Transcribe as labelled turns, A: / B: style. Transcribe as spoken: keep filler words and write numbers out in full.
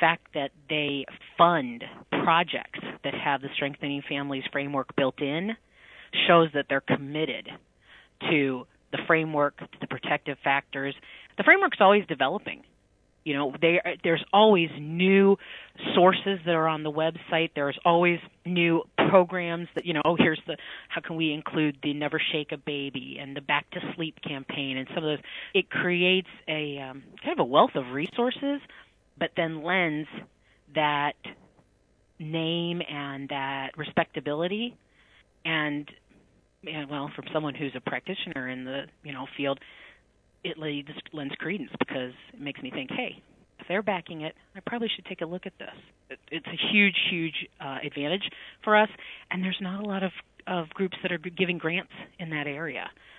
A: fact that they fund projects that have the Strengthening Families framework built in shows that they're committed to the framework, to the protective factors. The framework's always developing. You know, they, there's always new sources that are on the website. There's always new programs that, you know, oh, here's the, how can we include the Never Shake a Baby and the Back to Sleep campaign and some of those. It creates a um, kind of a wealth of resources, but then lends that name and that respectability. And, and well, from someone who's a practitioner in the, you know, field, it leads, lends credence because it makes me think, hey, if they're backing it, I probably should take a look at this. It, it's a huge, huge uh, advantage for us, and there's not a lot of, of groups that are giving grants in that area.